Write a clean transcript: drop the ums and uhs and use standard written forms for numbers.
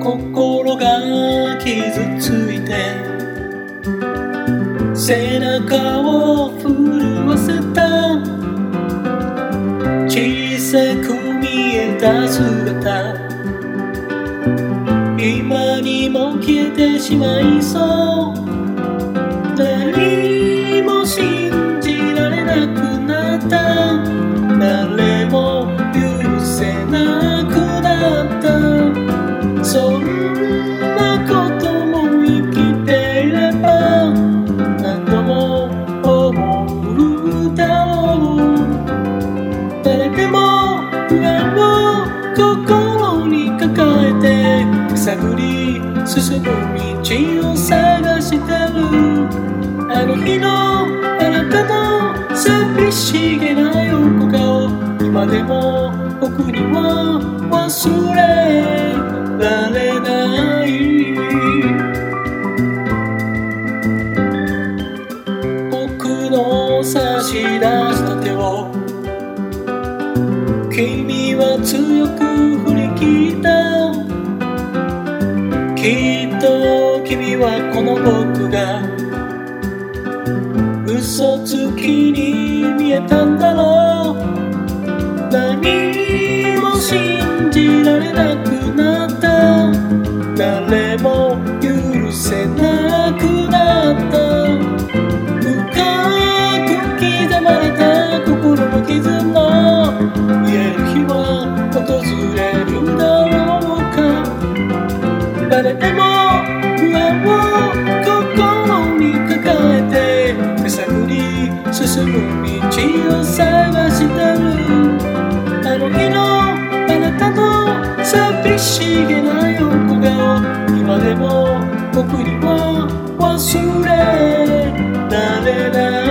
心が傷ついて背中を震わせた小さく見えた姿今にも消えてしまいそう何も信じられなくなった誰も許せなくなったそんなことも生きていれば何度も思うだろう誰でも不安を心に抱えて探り進む道を探してるあの日のあなたの寂しげな横顔今でも僕には忘れられない僕の差し出した手を君は強く振り切ったきっと君はこの僕が嘘つきに見えたんだろう何も信じられなくなった誰も許せなくなった深く刻まれた心の傷の癒える日は訪れるだろうか誰でも不安を心に抱えて手探り進む道を探してるあの日のあなたの寂しげな横顔今でも僕には忘れられない